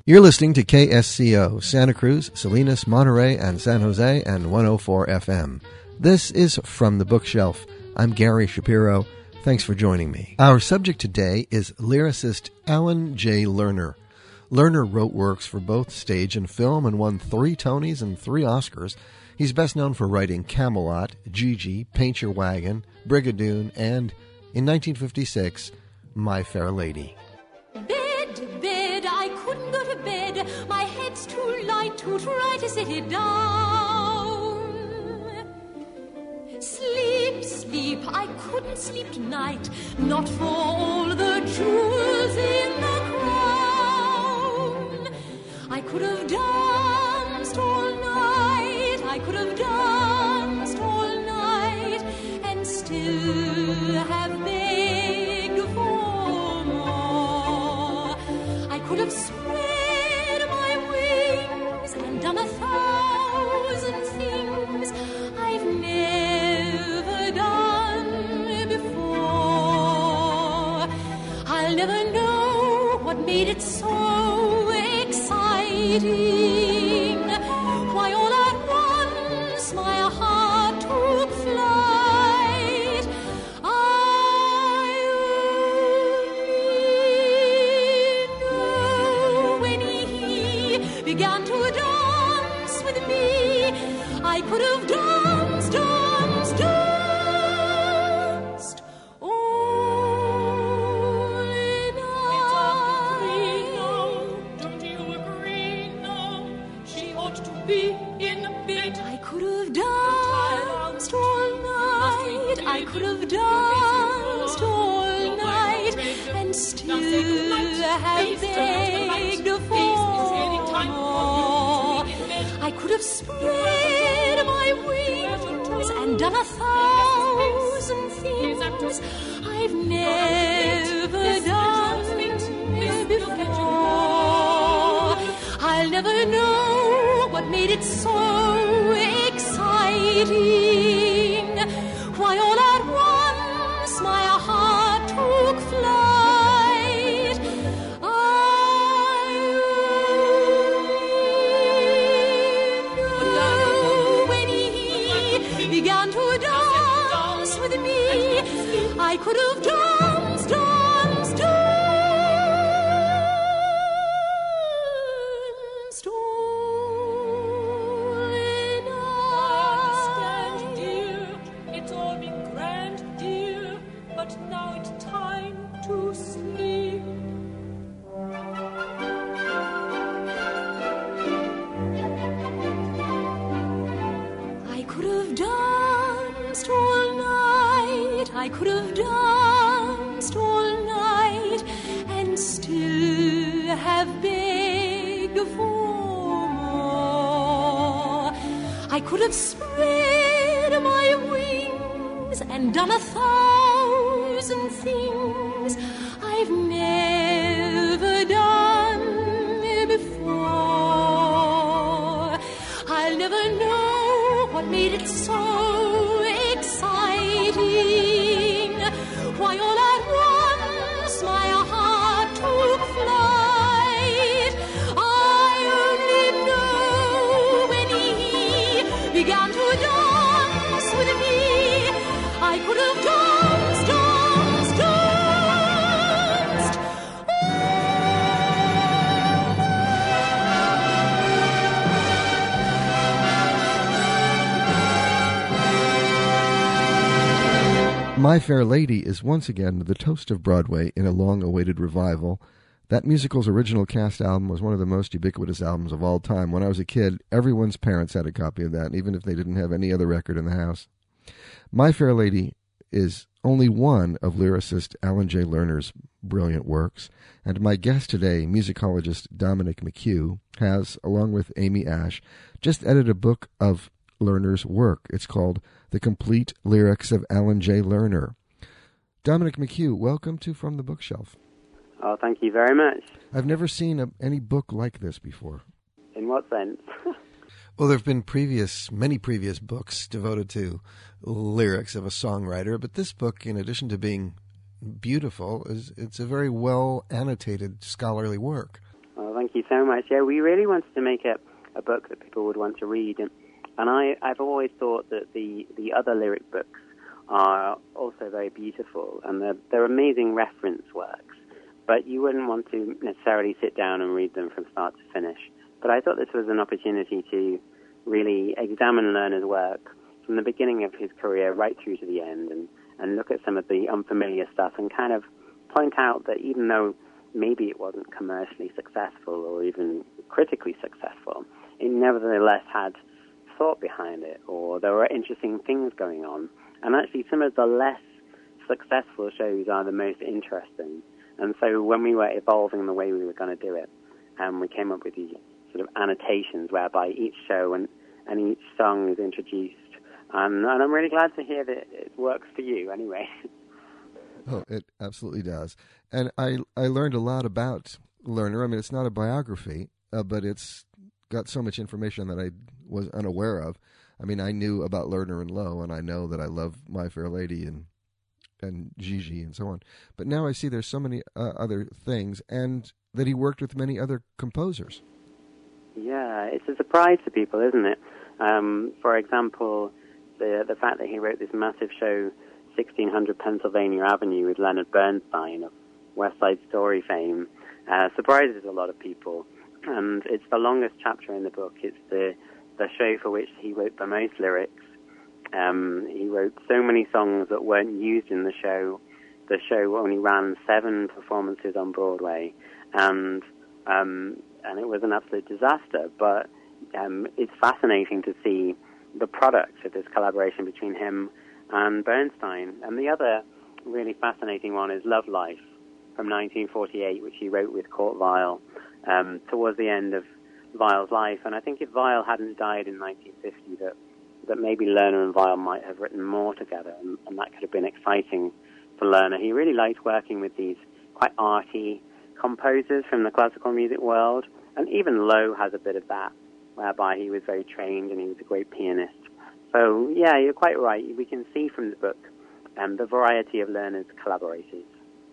You're listening to KSCO, Santa Cruz, Salinas, Monterey, and San Jose, and 104 FM. This is From the Bookshelf. I'm Gary Shapiro. Thanks for joining me. Our subject today is lyricist Alan J. Lerner. Lerner wrote works for both stage and film and won 3 Tonys and 3 Oscars. He's best known for writing Camelot, Gigi, Paint Your Wagon, Brigadoon, and, in 1956, My Fair Lady. Bed, I couldn't go to bed. My head's too light to try to sit it down. Sleep, I couldn't sleep tonight. Not for all the jewels in the crown. I could have danced all night. I could have danced all night and still have begged for more. I could have spread my wings and done 1,000 things I've never done before. I'll never know what made it so exciting. Why all at once my heart took flight. I only know when he began to dance with me, I could have danced all night. Don't you agree? No, she ought to be in bed. I could have danced all night. I could have danced all night and still have begged for more. I could have spread my wings and done 1,000 things I've never done before. I'll never know what made it so exciting. Why all at once my heart took flight. I only know when he began to dance with me, I could have danced all Understand, night. dear, it's all been grand, dear, but now it's time to sleep. I could have danced all night. I could have danced all night and still have begged for more. I could have spread my wings and done 1,000 things I've never done before. I'll never know what made it so exciting. Why all at once my heart took flight. I only know when he began to dance with me, I could have danced. My Fair Lady is once again the toast of Broadway in a long-awaited revival. That musical's original cast album was one of the most ubiquitous albums of all time. When I was a kid, everyone's parents had a copy of that, even if they didn't have any other record in the house. My Fair Lady is only one of lyricist Alan J. Lerner's brilliant works, and my guest today, musicologist Dominic McHugh, has, along with Amy Ash, just edited a book of Lerner's work. It's called The Complete Lyrics of Alan J. Lerner. Dominic McHugh, welcome to From the Bookshelf. Oh, thank you very much. I've never seen any book like this before. In what sense? Well, there have been many previous books devoted to lyrics of a songwriter, but this book, in addition to being beautiful, it's a very well annotated scholarly work. Well, thank you so much. Yeah, we really wanted to make a book that people would want to read. And I've always thought that the other lyric books are also very beautiful, and they're amazing reference works, but you wouldn't want to necessarily sit down and read them from start to finish. But I thought this was an opportunity to really examine Lerner's work from the beginning of his career right through to the end, and look at some of the unfamiliar stuff and kind of point out that even though maybe it wasn't commercially successful or even critically successful, it nevertheless had thought behind it, or there were interesting things going on. And actually, some of the less successful shows are the most interesting. And so when we were evolving the way we were going to do it, we came up with these sort of annotations whereby each show and each song is introduced. And I'm really glad to hear that it works for you anyway. Oh, it absolutely does. And I learned a lot about Lerner. I mean, it's not a biography, but it's got so much information that I was unaware of. I mean, I knew about Lerner and Lowe, and I know that I love My Fair Lady and Gigi and so on. But now I see there's so many other things, and that he worked with many other composers. Yeah, it's a surprise to people, isn't it? For example, the fact that he wrote this massive show, 1600 Pennsylvania Avenue, with Leonard Bernstein of West Side Story fame, surprises a lot of people. And it's the longest chapter in the book. It's the show for which he wrote the most lyrics. He wrote so many songs that weren't used in the show. The show only ran 7 performances on Broadway, and it was an absolute disaster. But it's fascinating to see the product of this collaboration between him and Bernstein. And the other really fascinating one is Love Life from 1948, which he wrote with Kurt Weill towards the end of Weill's life. And I think if Weill hadn't died in 1950, that maybe Lerner and Weill might have written more together, and that could have been exciting for Lerner. He really liked working with these quite arty composers from the classical music world, and even Lowe has a bit of that, whereby he was very trained and he was a great pianist. So, yeah, you're quite right. We can see from the book the variety of Lerner's collaborators.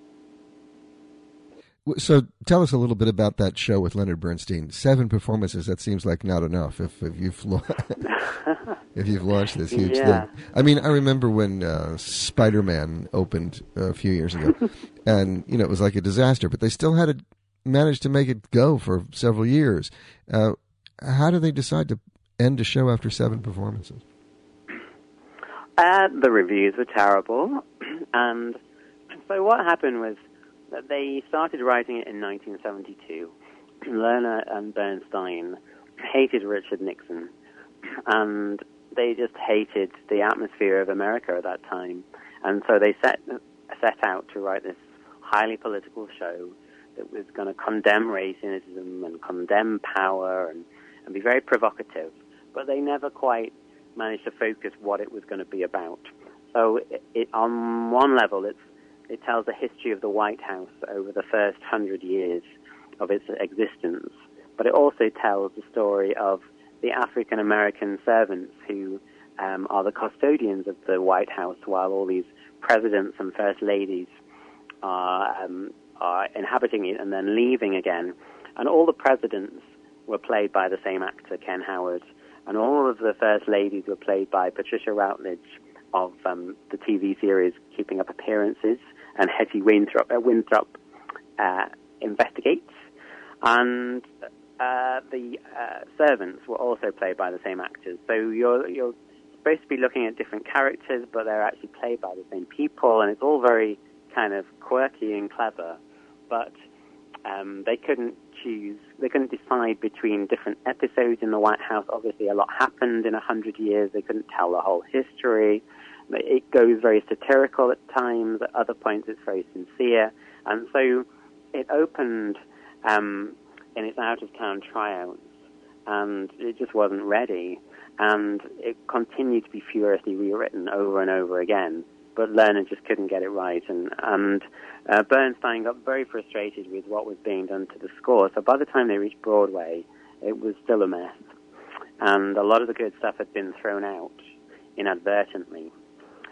So tell us a little bit about that show with Leonard Bernstein. 7 performances, that seems like not enough if you've if you've launched this huge thing. I mean, I remember when Spider-Man opened a few years ago, and it was like a disaster, but they still had to manage to make it go for several years. How do they decide to end a show after 7 performances? The reviews were terrible, and so what happened was that they started writing it in 1972. Lerner and Bernstein hated Richard Nixon, and they just hated the atmosphere of America at that time. And so they set out to write this highly political show that was going to condemn racism and condemn power and be very provocative. But they never quite managed to focus what it was going to be about. So it on one level, it tells the history of the White House over the first 100 years of its existence, but it also tells the story of the African-American servants who are the custodians of the White House while all these presidents and first ladies are inhabiting it and then leaving again. And all the presidents were played by the same actor, Ken Howard, and all of the first ladies were played by Patricia Routledge of the TV series Keeping Up Appearances and Hetty Winthrop Investigates. And the servants were also played by the same actors. So you're supposed to be looking at different characters, but they're actually played by the same people, and it's all very kind of quirky and clever. But they couldn't decide between different episodes in the White House. Obviously, a lot happened in 100 years. They couldn't tell the whole history. It goes very satirical at times. At other points, it's very sincere. And so it opened in its out-of-town tryouts, and it just wasn't ready. And it continued to be furiously rewritten over and over again. But Lerner just couldn't get it right. And Bernstein got very frustrated with what was being done to the score. So by the time they reached Broadway, it was still a mess. And a lot of the good stuff had been thrown out inadvertently.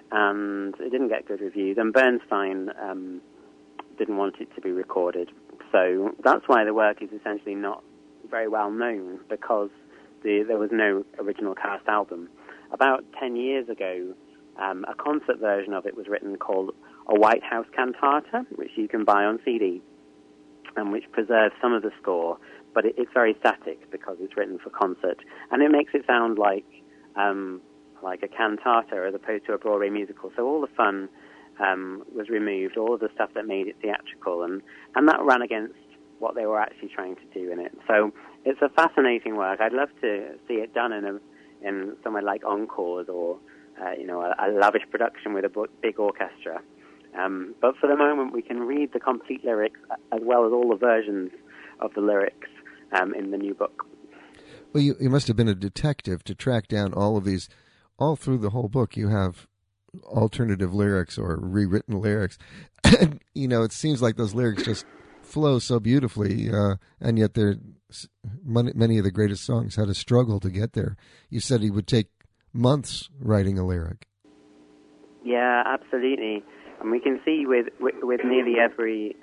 And it didn't get good reviews. And Bernstein didn't want it to be recorded. also, that's why the work is essentially not very well known, because there was no original cast album. About 10 years ago, a concert version of it was written called A White House Cantata, which you can buy on CD, and which preserves some of the score, but it's very static because it's written for concert, and it makes it sound like a cantata as opposed to a Broadway musical. So all the fun was removed, all of the stuff that made it theatrical, and that ran against what they were actually trying to do in it. So it's a fascinating work. I'd love to see it done in somewhere like Encores or a lavish production with a big orchestra. But for the moment, we can read the complete lyrics as well as all the versions of the lyrics in the new book. Well, you must have been a detective to track down all of these. All through the whole book, you have alternative lyrics or rewritten lyrics. And, it seems like those lyrics just flow so beautifully, and yet many of the greatest songs had a struggle to get there. You said he would take months writing a lyric. Yeah, absolutely. And we can see with nearly every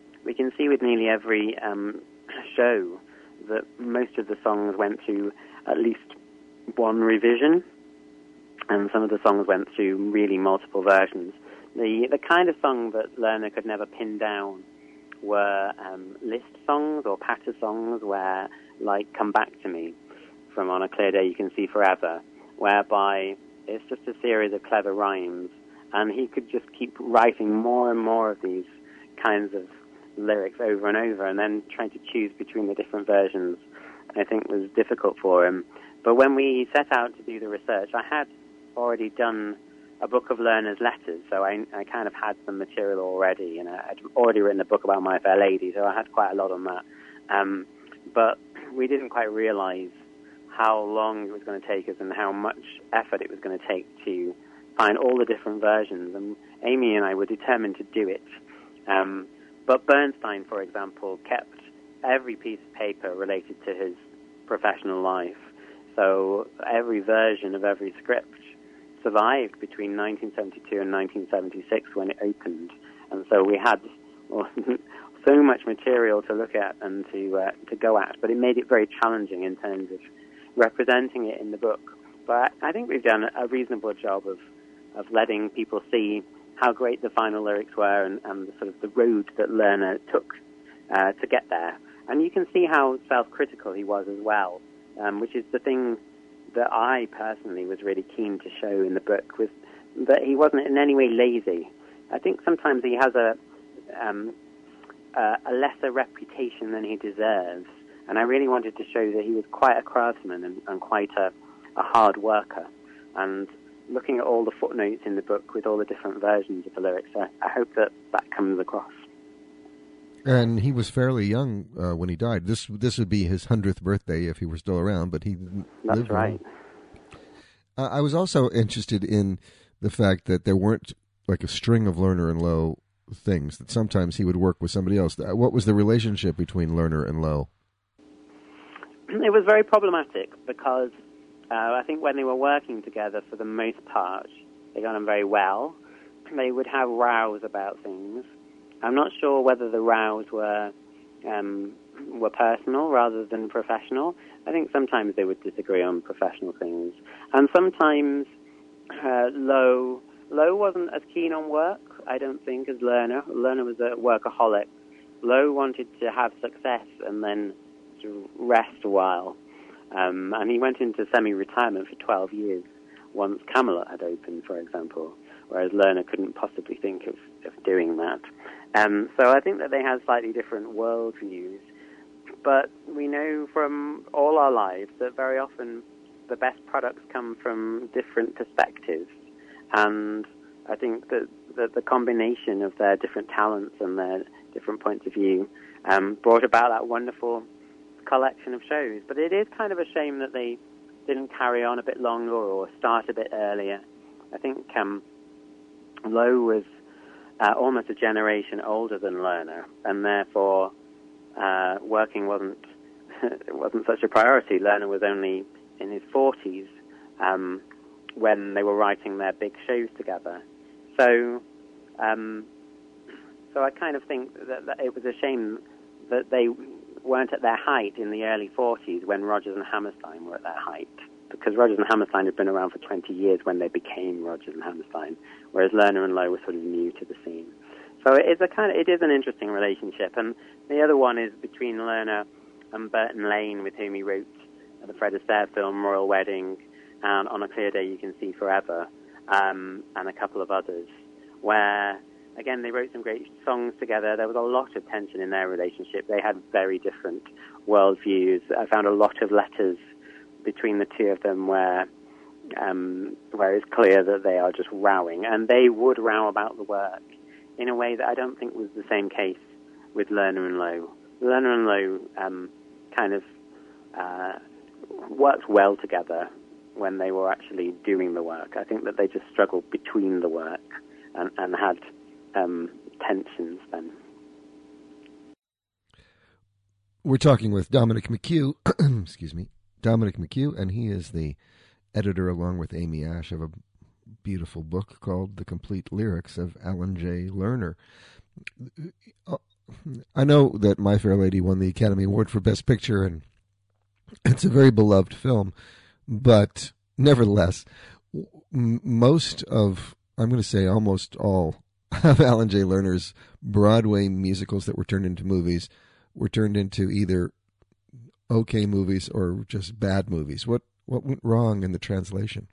show that most of the songs went through at least one revision, and some of the songs went through really multiple versions. The kind of song that Lerner could never pin down were Liszt songs or patter songs, where, like Come Back to Me from On a Clear Day You Can See Forever, whereby it's just a series of clever rhymes, and he could just keep writing more and more of these kinds of lyrics over and over, and then trying to choose between the different versions, I think, was difficult for him. But when we set out to do the research, I had already done a book of Lerner's letters, so I kind of had some material already, and I'd already written a book about My Fair Lady, so I had quite a lot on that. But we didn't quite realize how long it was going to take us and how much effort it was going to take to find all the different versions, and Amy and I were determined to do it. But Bernstein, for example, kept every piece of paper related to his professional life, so every version of every script survived between 1972 and 1976 when it opened, and so we had so much material to look at and to go at, but it made it very challenging in terms of representing it in the book. But I think we've done a reasonable job of letting people see how great the final lyrics were and the sort of the road that Lerner took to get there. And you can see how self-critical he was as well, which is the thing that I personally was really keen to show in the book, was that he wasn't in any way lazy. I think sometimes he has a lesser reputation than he deserves, and I really wanted to show that he was quite a craftsman and quite a hard worker. And looking at all the footnotes in the book with all the different versions of the lyrics, I hope that comes across. And he was fairly young when he died. This would be his 100th birthday if he were still around, but he That's lived right. I was also interested in the fact that there weren't like a string of Lerner and Loewe things, that sometimes he would work with somebody else. What was the relationship between Lerner and Loewe? It was very problematic because I think when they were working together, for the most part, they got on very well. They would have rows about things. I'm not sure whether the rows were personal rather than professional. I think sometimes they would disagree on professional things. And sometimes Loewe wasn't as keen on work, I don't think, as Lerner. Lerner was a workaholic. Loewe wanted to have success and then to rest a while. And he went into semi-retirement for 12 years once Camelot had opened, for example, whereas Lerner couldn't possibly think of doing that. So I think that they had slightly different worldviews. But we know from all our lives that very often the best products come from different perspectives. And I think that the combination of their different talents and their different points of view brought about that wonderful collection of shows. But it is kind of a shame that they didn't carry on a bit longer or start a bit earlier. I think Loewe was almost a generation older than Lerner, and therefore working wasn't such a priority. Lerner was only in his 40s when they were writing their big shows together. So I kind of think that it was a shame that they weren't at their height in the early 40s when Rodgers and Hammerstein were at their height, because Rodgers and Hammerstein had been around for 20 years when they became Rodgers and Hammerstein, whereas Lerner and Loewe were sort of new to the scene. So it is an interesting relationship. And the other one is between Lerner and Burton Lane, with whom he wrote the Fred Astaire film Royal Wedding and On a Clear Day You Can See Forever, and a couple of others, where, again, they wrote some great songs together. There was a lot of tension in their relationship. They had very different worldviews. I found a lot of letters between the two of them where it's clear that they are just rowing, and they would row about the work in a way that I don't think was the same case with Lerner and Loewe. Lerner and Loewe kind of worked well together when they were actually doing the work. I think that they just struggled between the work and had tensions then. We're talking with Dominic McHugh, excuse me, Dominic McHugh, and he is the editor, along with Amy Ash, of a beautiful book called The Complete Lyrics of Alan J. Lerner. I know that My Fair Lady won the Academy Award for Best Picture, and it's a very beloved film, but nevertheless, most of, I'm going to say almost all, of Alan J. Lerner's Broadway musicals that were turned into movies were turned into either okay movies or just bad movies. What went wrong in the translation?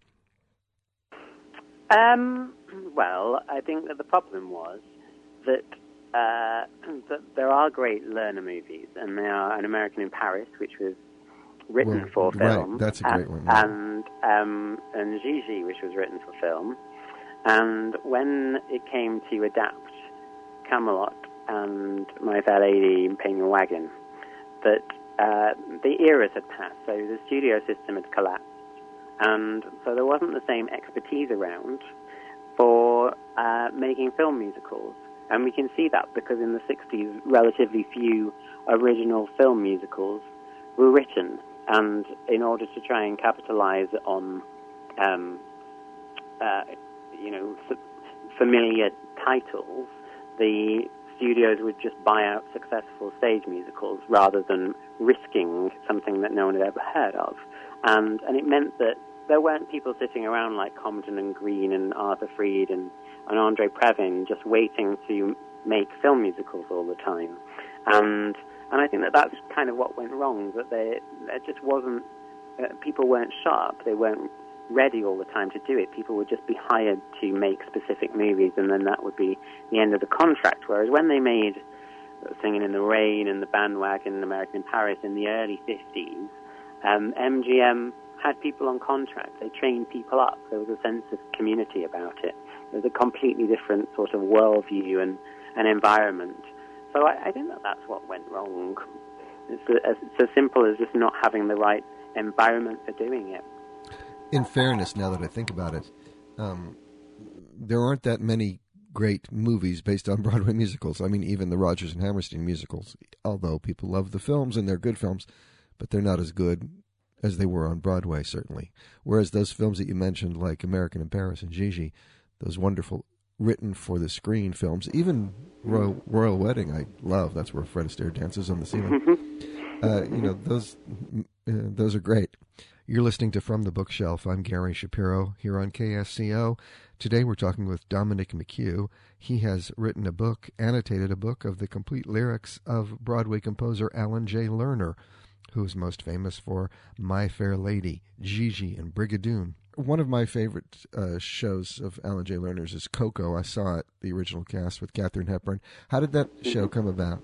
Well, I think that the problem was that there are great Lerner movies, and there are An American in Paris, which was written for film. Right, that's a great one. And Gigi, which was written for film. And when it came to adapt Camelot and My Fair Lady and Pay Your Wagon, that the eras had passed, so the studio system had collapsed, and so there wasn't the same expertise around for making film musicals. And we can see that because in the 60s, relatively few original film musicals were written, and in order to try and capitalize on familiar titles, the studios would just buy out successful stage musicals rather than risking something that no one had ever heard of. And it meant that there weren't people sitting around like Compton and Green and Arthur Freed and Andre Previn just waiting to make film musicals all the time. And I think that that's kind of what went wrong, that there just wasn't, people weren't sharp, they weren't ready all the time to do it. People would just be hired to make specific movies, and then that would be the end of the contract. Whereas when they made Singing in the Rain and The Bandwagon and American in Paris in the early 50s, MGM had people on contract. They trained people up. There was a sense of community about it. There was a completely different sort of worldview and environment. So I think that that's what went wrong. It's as simple as just not having the right environment for doing it. In fairness, now that I think about it, there aren't that many great movies based on Broadway musicals. I mean, even the Rodgers and Hammerstein musicals, although people love the films and they're good films, but they're not as good as they were on Broadway, certainly. Whereas those films that you mentioned, like American in Paris and Gigi, those wonderful written for the screen films, even Royal Wedding, I love. That's where Fred Astaire dances on the ceiling. Those are great. You're listening to From the Bookshelf. I'm Gary Shapiro here on KSCO. Today we're talking with Dominic McHugh. He has written a book, annotated a book of the complete lyrics of Broadway composer Alan J. Lerner, who is most famous for My Fair Lady, Gigi, and Brigadoon. One of my favorite shows of Alan J. Lerner's is Coco. I saw it, the original cast with Katharine Hepburn. How did that show come about?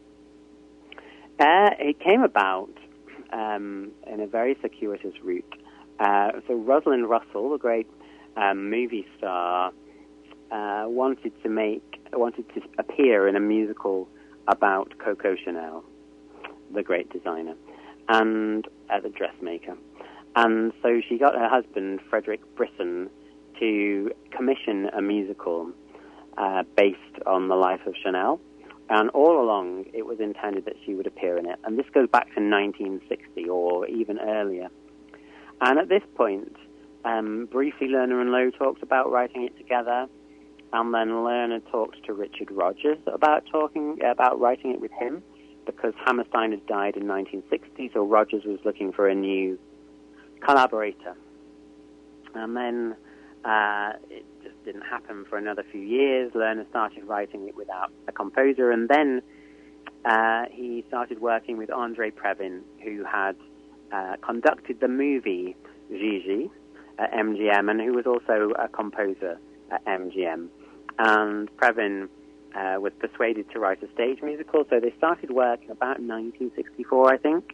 It came about in a very circuitous route. So Rosalind Russell, the great movie star, wanted to appear in a musical about Coco Chanel, the great designer, and the dressmaker. And so she got her husband, Frederick Brisson, to commission a musical based on the life of Chanel. And all along, it was intended that she would appear in it. And this goes back to 1960 or even earlier. And at this point, briefly, Lerner and Loewe talked about writing it together. And then Lerner talked to Richard Rodgers about writing it with him. because Hammerstein had died in 1960, so Rogers was looking for a new collaborator. And then it just didn't happen for another few years. Lerner started writing it without a composer, and then he started working with Andrei Previn, who had conducted the movie Gigi at MGM, and who was also a composer at MGM. And Previn was persuaded to write a stage musical, so they started work about 1964, I think.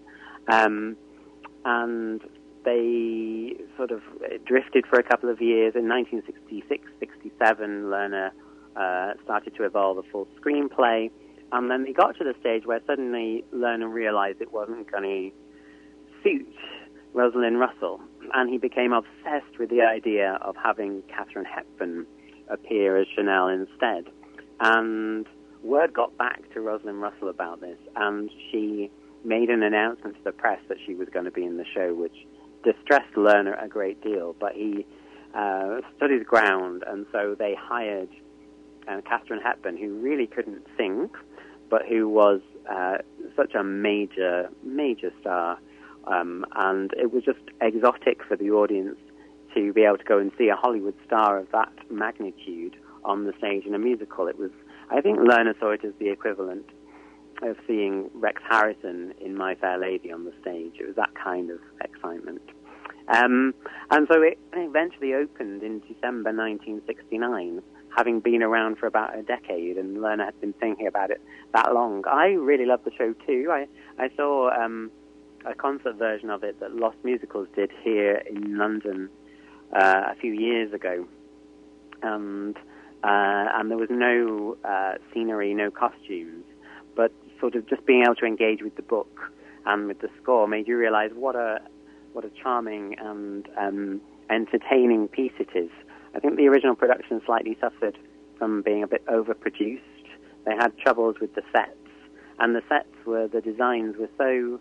And they sort of drifted for a couple of years. In 1966, 67, Lerner started to evolve a full screenplay. And then they got to the stage where suddenly Lerner realized it wasn't going to suit Rosalind Russell. And he became obsessed with the idea of having Katharine Hepburn appear as Chanel instead. And word got back to Rosalind Russell about this, and she made an announcement to the press that she was going to be in the show, which distressed Lerner a great deal. But he stood his ground, and so they hired Katharine Hepburn, who really couldn't sing, but who was such a major star. And it was just exotic for the audience to be able to go and see a Hollywood star of that magnitude on the stage in a musical. It was, I think Lerner saw it as the equivalent of seeing Rex Harrison in My Fair Lady on the stage. It was that kind of excitement. And so it eventually opened in December 1969, having been around for about a decade, and Lerner had been thinking about it that long. I really loved the show too. I saw a concert version of it that Lost Musicals did here in London a few years ago, and there was no scenery, no costumes, but sort of just being able to engage with the book and with the score made you realize what a charming and entertaining piece it is. I think the original production slightly suffered from being a bit overproduced. They had troubles with the sets, and the designs were so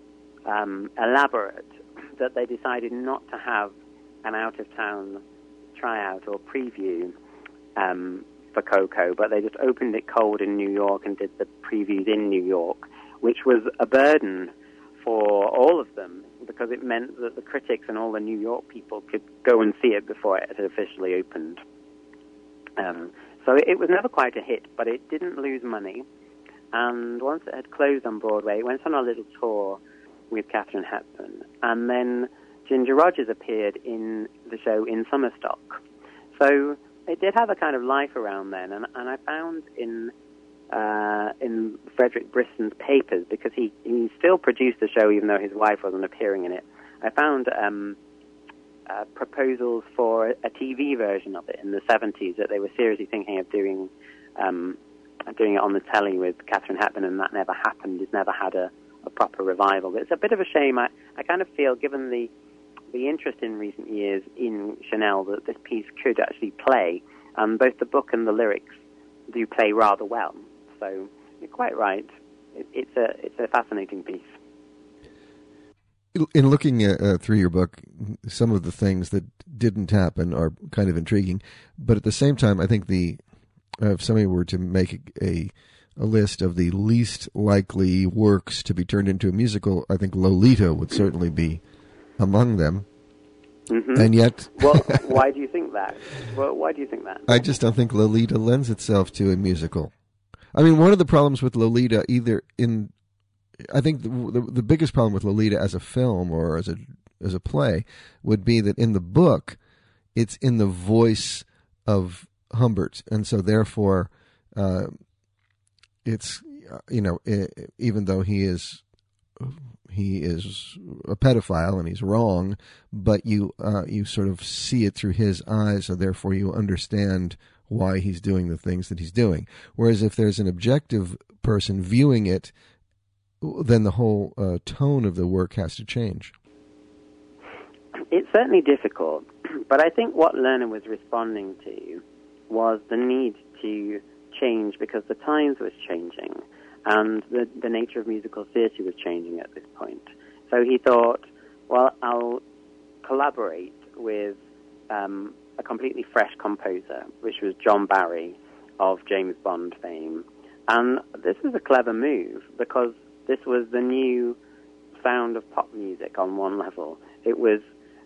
elaborate that they decided not to have an out-of-town tryout or preview for Coco, but they just opened it cold in New York and did the previews in New York, which was a burden for all of them, because it meant that the critics and all the New York people could go and see it before it had officially opened. So it was never quite a hit, but it didn't lose money. And once it had closed on Broadway, it went on a little tour with Katharine Hepburn. And then Ginger Rogers appeared in the show in Summerstock. So it did have a kind of life around then. And I found in Frederick Briston's papers, because he still produced the show even though his wife wasn't appearing in it, I found proposals for a TV version of it in the 70s that they were seriously thinking of doing it on the telly with Katharine Hepburn, and that never happened. It's never had a proper revival. But it's a bit of a shame. I kind of feel, given the interest in recent years in Chanel, that this piece could actually play, and both the book and the lyrics do play rather well. So you're quite right. It's a fascinating piece. In looking through your book, some of the things that didn't happen are kind of intriguing, but at the same time, I think if somebody were to make a list of the least likely works to be turned into a musical, I think Lolita would certainly be among them. Mm-hmm. And yet, well, why do you think that? Well, why do you think that? I just don't think Lolita lends itself to a musical. I mean, one of the problems with Lolita, I think the biggest problem with Lolita as a film or as a play would be that in the book, it's in the voice of Humbert, and so therefore, it's even though he is a pedophile and he's wrong, but you sort of see it through his eyes, so therefore you understand why he's doing the things that he's doing. Whereas if there's an objective person viewing it, then the whole tone of the work has to change. It's certainly difficult, but I think what Lerner was responding to was the need to change because the times was changing and the nature of musical theatre was changing at this point. So he thought, well, I'll collaborate with a completely fresh composer, which was John Barry of James Bond fame, And this is a clever move because this was the new sound of pop music on one level. It was,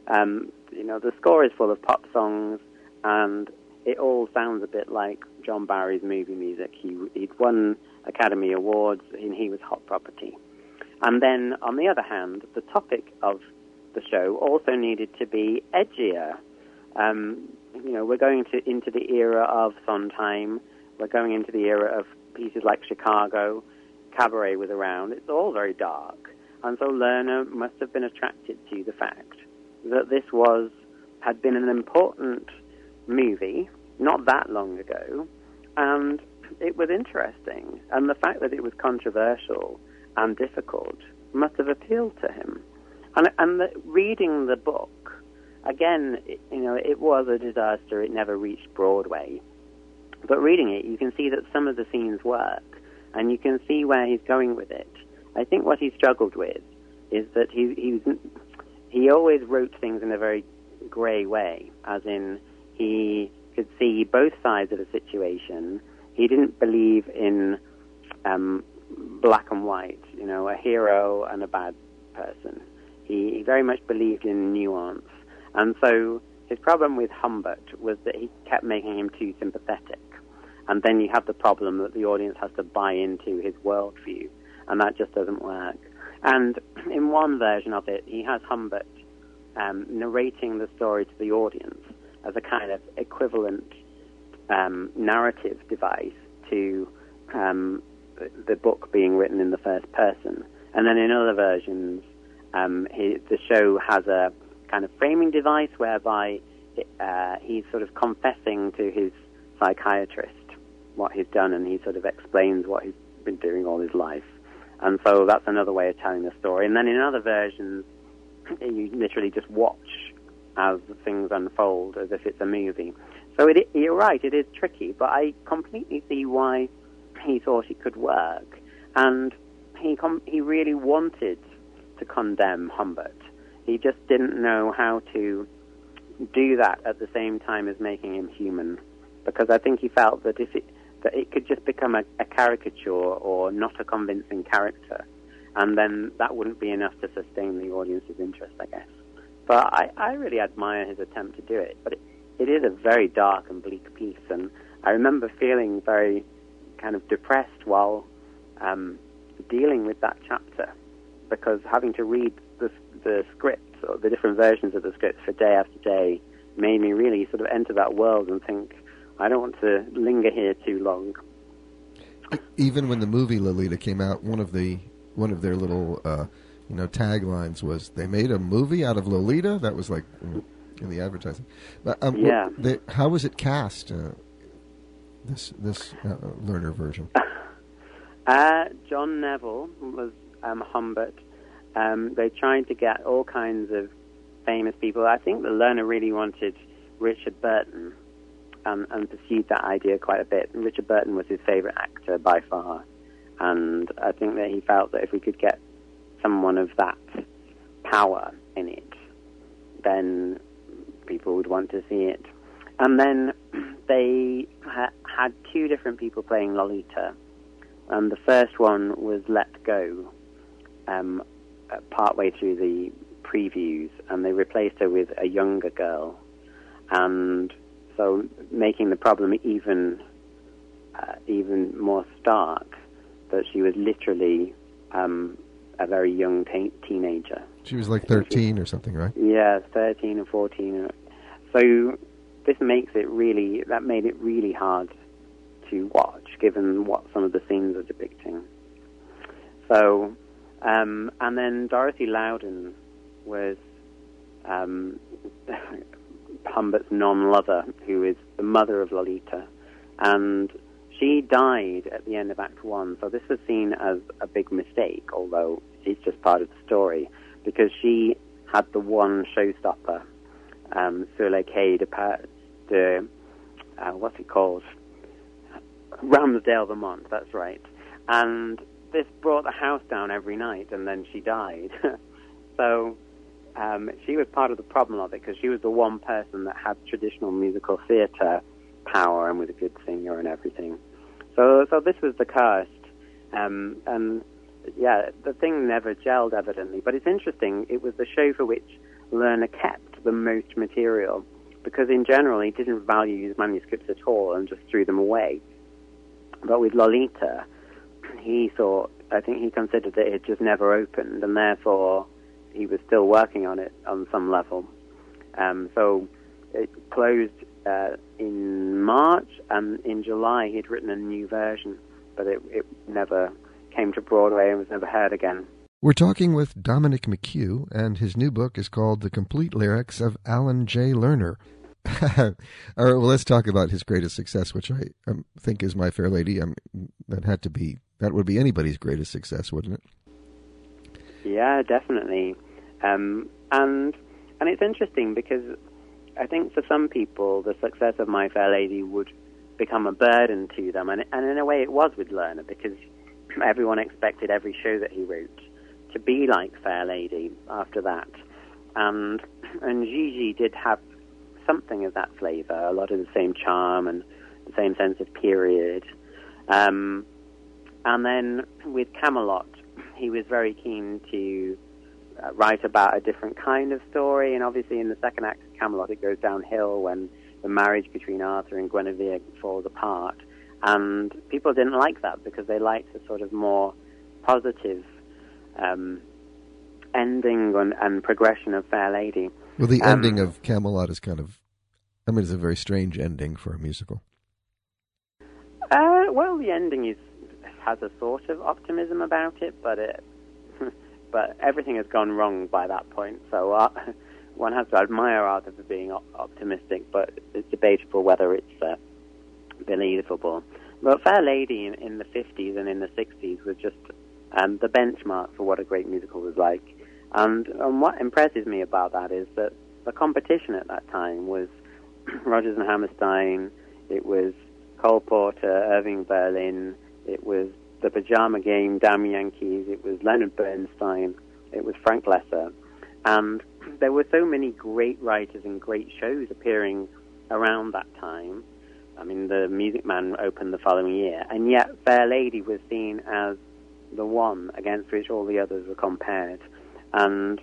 the score is full of pop songs, and it all sounds a bit like John Barry's movie music. He'd won Academy Awards, and he was hot property. And then, on the other hand, the topic of the show also needed to be edgier. We're going into the era of Sondheim. We're going into the era of pieces like Chicago. Cabaret was around. It's all very dark. And so Lerner must have been attracted to the fact that this had been an important movie not that long ago, and it was interesting. And the fact that it was controversial and difficult must have appealed to him. And reading the book, again, it was a disaster. It never reached Broadway. But reading it, you can see that some of the scenes work, and you can see where he's going with it. I think what he struggled with is that he always wrote things in a very grey way, as in he could see both sides of a situation. He didn't believe in black and white, a hero and a bad person. He very much believed in nuance. And so his problem with Humbert was that he kept making him too sympathetic. And then you have the problem that the audience has to buy into his worldview, and that just doesn't work. And in one version of it, he has Humbert narrating the story to the audience as a kind of equivalent narrative device to the book being written in the first person. And then in other versions, the show has a kind of framing device whereby he's sort of confessing to his psychiatrist what he's done, and he sort of explains what he's been doing all his life. And so that's another way of telling the story. And then in other versions, you literally just watch as things unfold as if it's a movie. So you're right, it is tricky, but I completely see why he thought it could work. And he really wanted to condemn Humbert. He just didn't know how to do that at the same time as making him human, because I think he felt that that it could just become a caricature or not a convincing character, and then that wouldn't be enough to sustain the audience's interest, I guess. But I really admire his attempt to do it. But it is a very dark and bleak piece, and I remember feeling very kind of depressed while dealing with that chapter, because having to read the scripts, or the different versions of the scripts for day after day, made me really sort of enter that world and think, I don't want to linger here too long. Even when the movie Lolita came out, one of their little taglines was, "They made a movie out of Lolita." That was like in the advertising. But, yeah. How was it cast? This Lerner version. John Neville was Humbert. They tried to get all kinds of famous people. I think that Lerner really wanted Richard Burton. And pursued that idea quite a bit. Richard Burton was his favourite actor by far, and I think that he felt that if we could get someone of that power in it, then people would want to see it. And then they had two different people playing Lolita, and the first one was let go partway through the previews, and they replaced her with a younger girl, and so making the problem even more stark, that she was literally a very young teenager. She was like 13 or something, right? Yeah, 13 or 14. So this made it really hard to watch, given what some of the scenes are depicting. So, and then Dorothy Loudon was Humbert's non-lover, who is the mother of Lolita, and she died at the end of Act 1, so this was seen as a big mistake, although it's just part of the story, because she had the one showstopper, sur le quai de what's it called? Ramsdale Vermont, that's right. And this brought the house down every night, and then she died. So she was part of the problem of it, because she was the one person that had traditional musical theatre power and was a good singer and everything. So this was the cast, and yeah, the thing never gelled, evidently. But it's interesting. It was the show for which Lerner kept the most material, because in general he didn't value his manuscripts at all and just threw them away. But with Lolita, I think he considered that it had just never opened, and therefore he was still working on it on some level. So it closed in March, and in July he'd written a new version, but it never came to Broadway and was never heard again. We're talking with Dominic McHugh, and his new book is called The Complete Lyrics of Alan J. Lerner. All right, well, let's talk about his greatest success, which I think is My Fair Lady. That would be anybody's greatest success, wouldn't it? Yeah, definitely. And it's interesting because I think for some people the success of My Fair Lady would become a burden to them, and in a way it was with Lerner, because everyone expected every show that he wrote to be like Fair Lady after that. And Gigi did have something of that flavour, a lot of the same charm and the same sense of period. And then with Camelot, he was very keen to write about a different kind of story, and obviously in the second act of Camelot it goes downhill when the marriage between Arthur and Guinevere falls apart. And people didn't like that because they liked the sort of more positive ending and progression of Fair Lady. Well, the ending of Camelot is it's a very strange ending for a musical. Well, the ending has a sort of optimism about it, but everything has gone wrong by that point. So one has to admire Arthur for being optimistic, but it's debatable whether it's believable. But Fair Lady in the 50s and in the 60s was just the benchmark for what a great musical was like. And what impresses me about that is that the competition at that time was Rodgers and Hammerstein, it was Cole Porter, Irving Berlin, it was The Pajama Game, Damn Yankees, it was Leonard Bernstein, it was Frank Lesser. And there were so many great writers and great shows appearing around that time. I mean, The Music Man opened the following year, and yet Fair Lady was seen as the one against which all the others were compared. And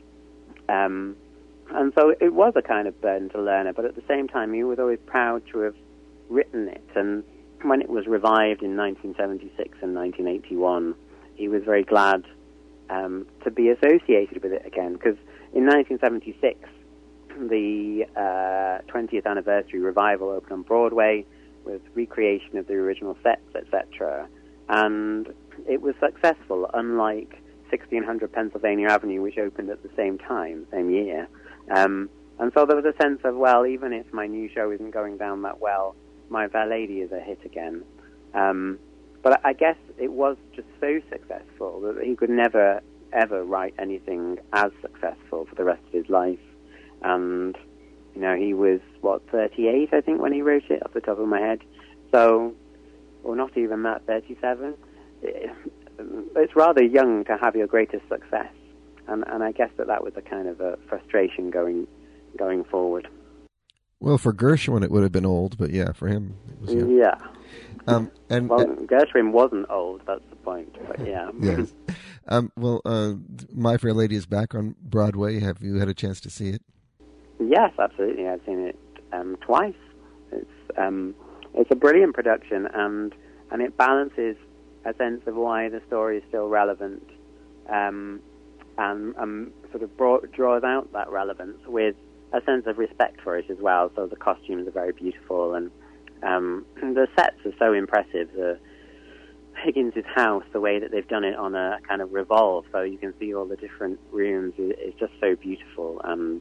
so it was a kind of burden to Lerner, but at the same time he was always proud to have written it. And when it was revived in 1976 and 1981, he was very glad to be associated with it again, because in 1976 the 20th anniversary revival opened on Broadway with recreation of the original sets, etc. And it was successful, unlike 1600 Pennsylvania Avenue, which opened at the same time, same year. And so there was a sense of, well, even if my new show isn't going down that well, My Fair Lady is a hit again. But I guess it was just so successful that he could never, ever write anything as successful for the rest of his life. And, he was, 38, I think, when he wrote it, off the top of my head. So, or not even that, 37. It's rather young to have your greatest success. And I guess that was a kind of a frustration going forward. Well, for Gershwin it would have been old, but yeah, for him it was young. Yeah. And Gershwin wasn't old, that's the point, but yeah. Yes. My Fair Lady is back on Broadway. Have you had a chance to see it? Yes, absolutely. I've seen it twice. It's a brilliant production, and it balances a sense of why the story is still relevant, and sort of draws out that relevance with a sense of respect for it as well. So the costumes are very beautiful, and the sets are so impressive. The Higgins' house, the way that they've done it on a kind of revolve, so you can see all the different rooms, is just so beautiful. And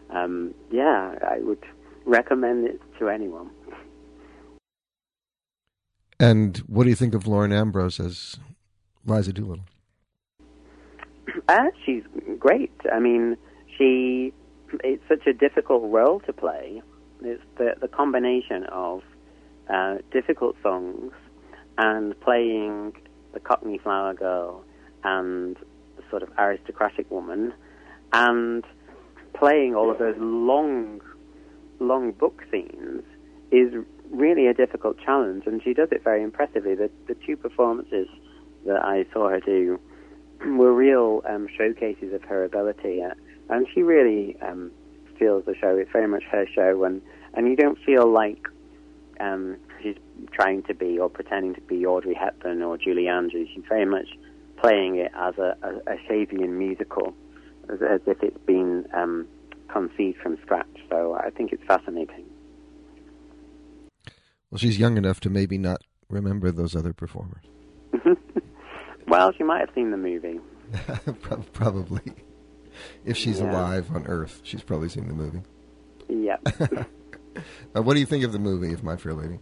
I would recommend it to anyone. And what do you think of Lauren Ambrose as Liza Doolittle? She's great. I mean, it's such a difficult role to play. It's the combination of difficult songs and playing the Cockney flower girl and the sort of aristocratic woman, and playing all of those long book scenes is really a difficult challenge, and she does it very impressively. The two performances that I saw her do were real showcases of her ability, and she really steals the show. It's very much her show, and you don't feel like she's trying to be or pretending to be Audrey Hepburn or Julie Andrews. She's very much playing it as a Shavian musical, as if it's been conceived from scratch. So I think it's fascinating. Well, she's young enough to maybe not remember those other performers. Well, she might have seen the movie. Probably. If she's alive on Earth, she's probably seen the movie. Yeah. What do you think of the movie, of My Fair Lady?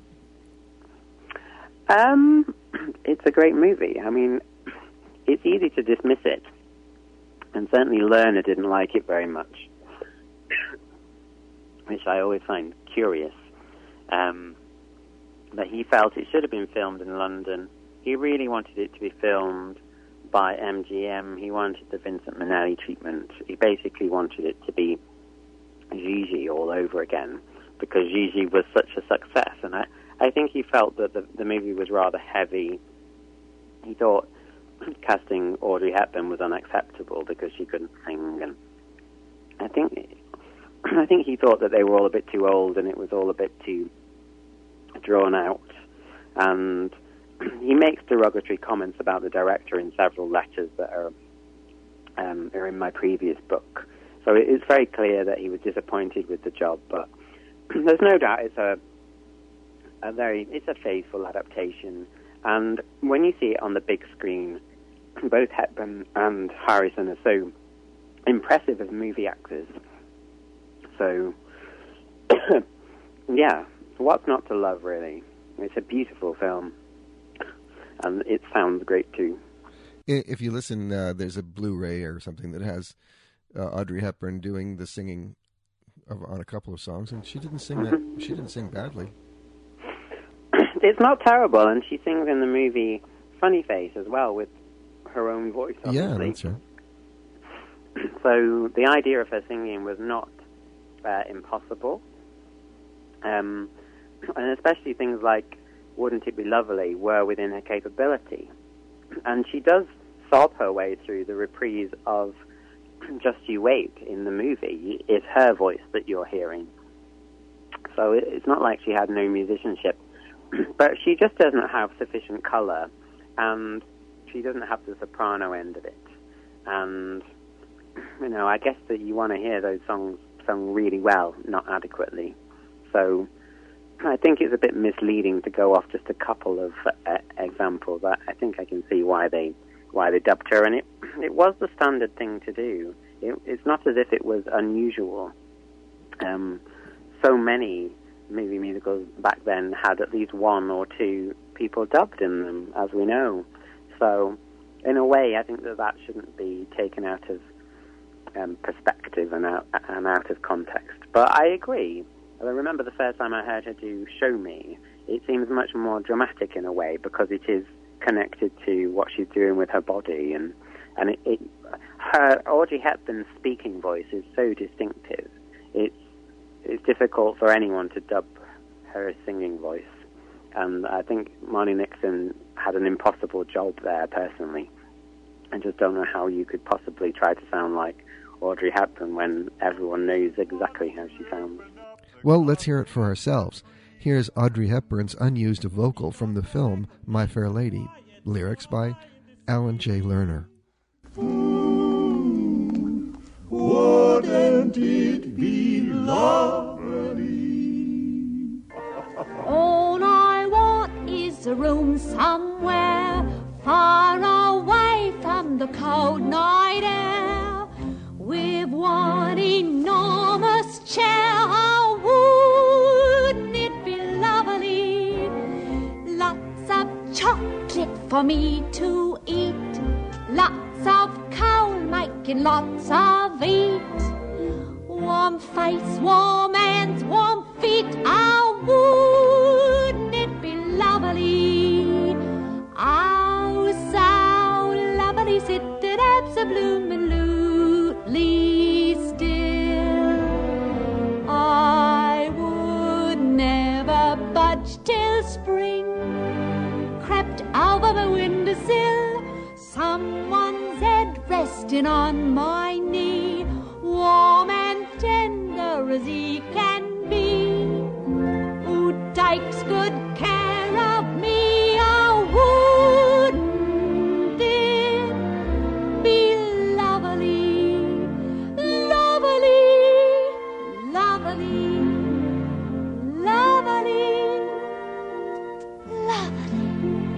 It's a great movie. I mean, it's easy to dismiss it. And certainly Lerner didn't like it very much, which I always find curious. But he felt it should have been filmed in London. He really wanted it to be filmed by MGM. He wanted the Vincent Minnelli treatment. He basically wanted it to be Gigi all over again, because Gigi was such a success. And I think he felt that the movie was rather heavy. He thought casting Audrey Hepburn was unacceptable because she couldn't sing, and I think he thought that they were all a bit too old and it was all a bit too drawn out. And he makes derogatory comments about the director in several letters that are in my previous book. So it's very clear that he was disappointed with the job, but there's no doubt it's a faithful adaptation. And when you see it on the big screen, both Hepburn and Harrison are so impressive as movie actors. So, yeah, what's not to love, really? It's a beautiful film, and it sounds great, too. If you listen, there's a Blu-ray or something that has Audrey Hepburn doing the singing on a couple of songs, and she didn't sing that. She didn't sing badly. It's not terrible, and she sings in the movie Funny Face as well with her own voice, obviously. Yeah, that's right. So the idea of her singing was not impossible. And especially things like Wouldn't It Be Lovely were within her capability. And she does sob her way through the reprise of Just You Wait in the movie. It's her voice that you're hearing. So it's not like she had no musicianship. But she just doesn't have sufficient colour, and she doesn't have the soprano end of it. And, you know, I guess that you want to hear those songs sung really well, not adequately. So I think it's a bit misleading to go off just a couple of examples. I think I can see why they dubbed her, and it was the standard thing to do. It's not as if it was unusual. So many movie musicals back then had at least one or two people dubbed in them, as we know. So, in a way, I think that shouldn't be taken out of perspective and out of context. But I agree. I remember the first time I heard her do Show Me, it seems much more dramatic in a way because it is connected to what she's doing with her body, and her Audrey Hepburn's speaking voice is so distinctive. It's difficult for anyone to dub her singing voice, and I think Marni Nixon had an impossible job there, personally. I just don't know how you could possibly try to sound like Audrey Hepburn when everyone knows exactly how she sounds. Well, let's hear it for ourselves. Here's Audrey Hepburn's unused vocal from the film My Fair Lady, lyrics by Alan J. Lerner. Wouldn't it be lovely? All I want is a room somewhere far away from the cold night air, with one enormous chair. Oh, wouldn't it be lovely? Lots of chocolate for me to eat, lots of coal making lots of heat, warm face, warm hands, warm feet. Oh, wouldn't it be lovely? Oh, so lovely, sitting absolutely still. I would never budge crept over my windowsill. Someone's head resting on my knee, warm and tender as he can be. Who takes good care of me? Oh, wouldn't it be lovely, lovely, lovely, lovely, lovely?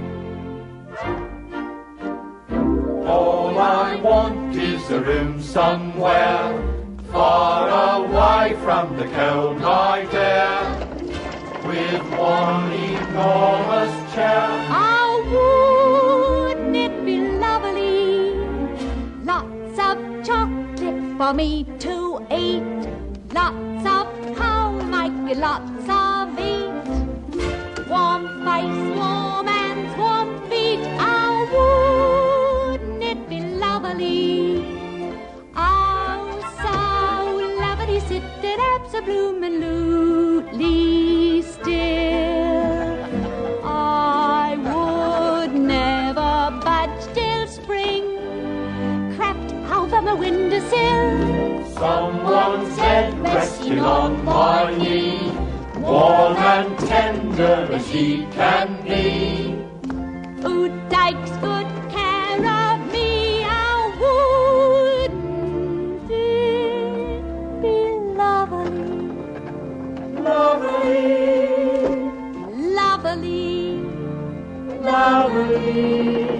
All I want is a room somewhere, far away from the cold night air, with one enormous chair. Oh, wouldn't it be lovely? Lots of chocolate for me to eat, lots of coal, might be lots of eat. Warm face, warm hands, warm feet. Oh, wouldn't it be lovely? Oh, so lovely, sitting absolutely still. I would never budge till spring crept over my windowsill. Someone's head resting on my knee, warm and tender as he can be. Who takes good care of me? Oh, wouldn't it be lovely, Lovely, lovely,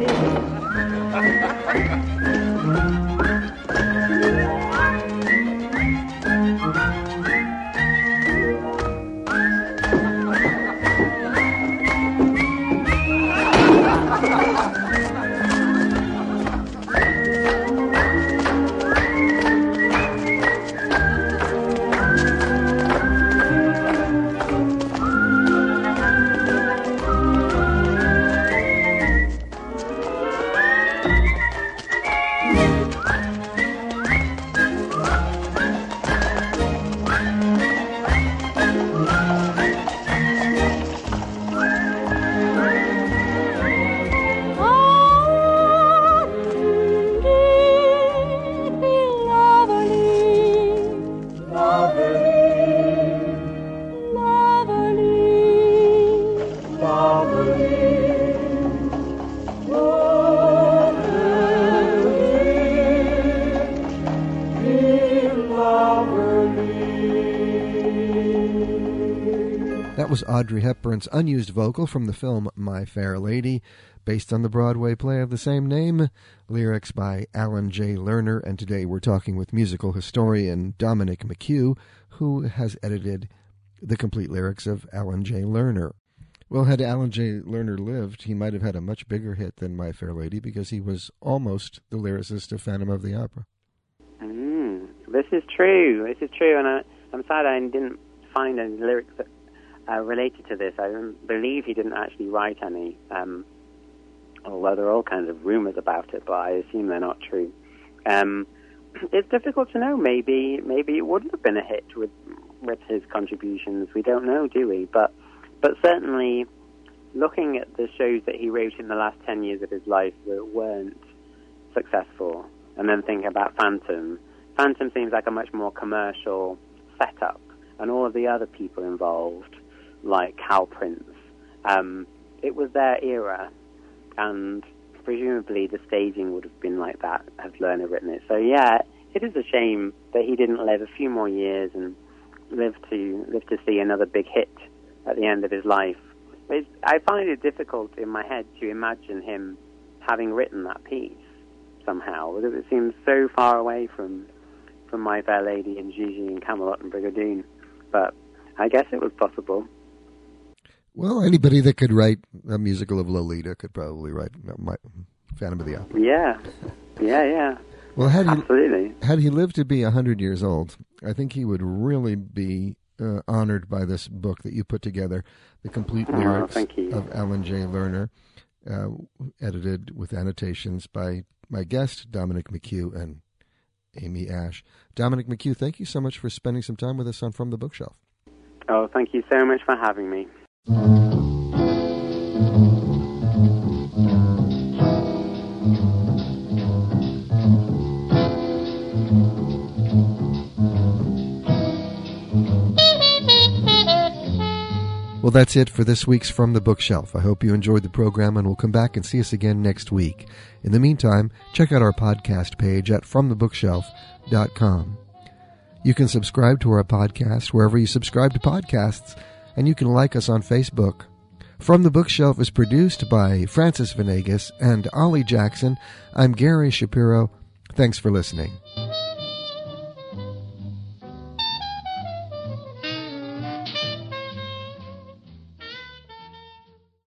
lovely. That was Audrey Hepburn's unused vocal from the film My Fair Lady, based on the Broadway play of the same name, lyrics by Alan J. Lerner, and today we're talking with musical historian Dominic McHugh, who has edited the complete lyrics of Alan J. Lerner. Well, had Alan J. Lerner lived, he might have had a much bigger hit than My Fair Lady, because he was almost the lyricist of Phantom of the Opera. This is true, and I'm sad I didn't find any lyrics that related to this. I believe he didn't actually write any, although there are all kinds of rumors about it, but I assume they're not true. It's difficult to know. Maybe it wouldn't have been a hit with his contributions. We don't know, do we? But certainly, looking at the shows that he wrote in the last 10 years of his life that weren't successful, and then thinking about Phantom seems like a much more commercial setup, and all of the other people involved, like Hal Prince, it was their era, and presumably the staging would have been like that had Lerner written it. So yeah, it is a shame that he didn't live a few more years and live to see another big hit at the end of his life. I find it difficult in my head to imagine him having written that piece somehow, because it seems so far away from My Fair Lady and Gigi and Camelot and Brigadoon. But I guess it was possible. Well, anybody that could write a musical of Lolita could probably write Phantom of the Opera. Yeah. Well, absolutely. Had he lived to be 100 years old, I think he would really be honored by this book that you put together, the complete lyrics of Alan J. Lerner, edited with annotations by my guest, Dominic McHugh, and Amy Ash. Dominic McHugh, thank you so much for spending some time with us on From the Bookshelf. Oh, thank you so much for having me. Well, that's it for this week's From the Bookshelf. I hope you enjoyed the program and will come back and see us again next week. In the meantime, check out our podcast page at FromTheBookshelf.com. You can subscribe to our podcast wherever you subscribe to podcasts, and you can like us on Facebook. From the Bookshelf is produced by Francis Venegas and Ollie Jackson. I'm Gary Shapiro. Thanks for listening.